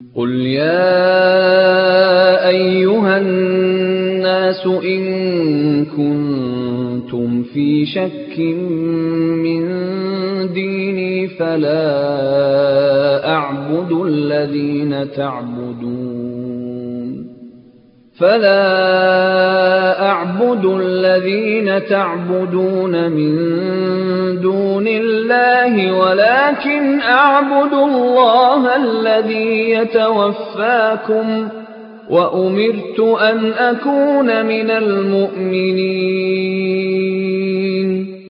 قُلْ يَا أَيُّهَا النَّاسُ إِن كُنتُمْ فِي شَكٍّ مِّن دِينِي فَلَا أَعْبُدُ الَّذِينَ تَعْبُدُونَ مِن دُونِ اللَّهِ وَلَٰكِنْ أَعْبُدُ اللَّهَ الَّذِي يَتَوَفَّاكُمْ ۖ وَأُمِرْتُ أَنْ أَكُونَ مِنَ الْمُؤْمِنِينَ